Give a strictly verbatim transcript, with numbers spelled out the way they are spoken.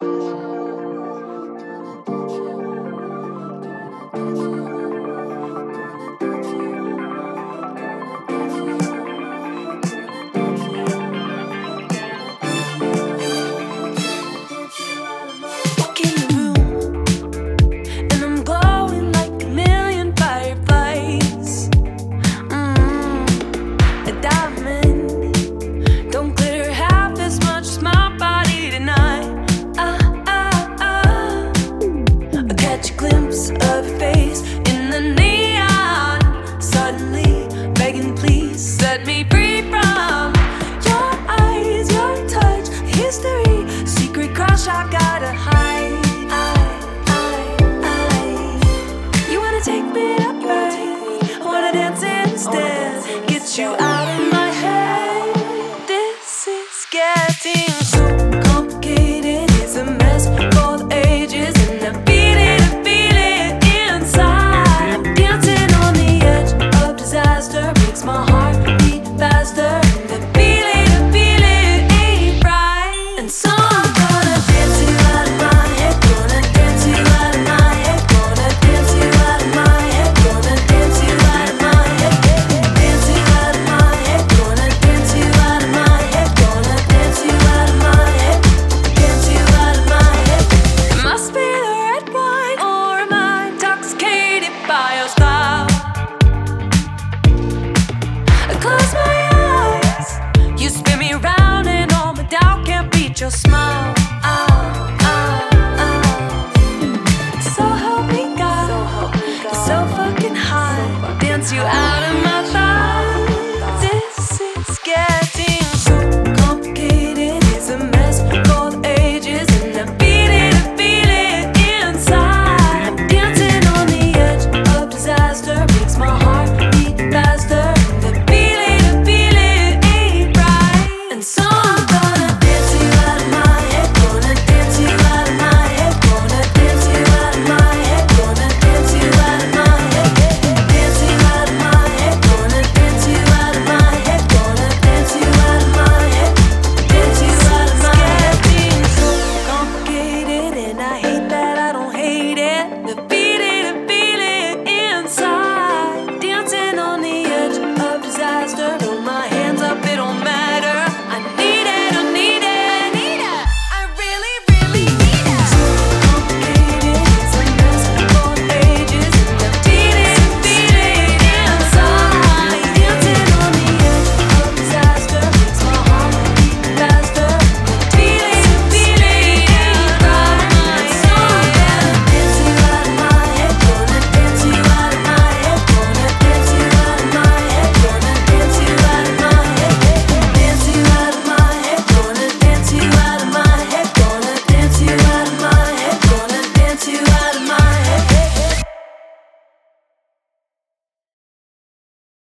Walk in the room, and I'm glowing like a million fireflies. Mm, a diamond, don't glitter half as much as my body tonight. Ah, ah, ah. I catch a glimpse of your face in the neon. Suddenly, begging, please set me free from your eyes, your touch, history, secret crush. I gotta